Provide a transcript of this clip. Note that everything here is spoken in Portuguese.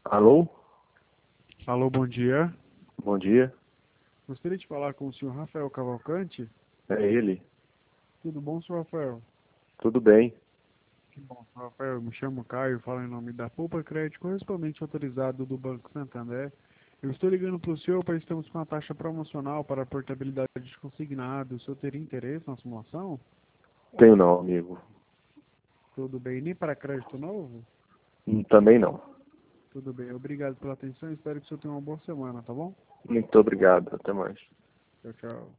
Alô? Alô, bom dia. Bom dia. Gostaria de falar com o senhor Rafael Cavalcante. É ele. Tudo bom, senhor Rafael? Tudo bem? Que bom, senhor Rafael. Eu me chamo Caio, falo em nome da Poupa Crédito, correspondente autorizado do Banco Santander. Eu estou ligando para o senhor, pois estamos com uma taxa promocional para a portabilidade de consignado. O senhor teria interesse na simulação? Tenho não, amigo. Tudo bem. Nem para crédito novo? Também não. Tudo bem. Obrigado pela atenção. Espero que o senhor tenha uma boa semana, tá bom? Muito obrigado. Até mais. Tchau, tchau.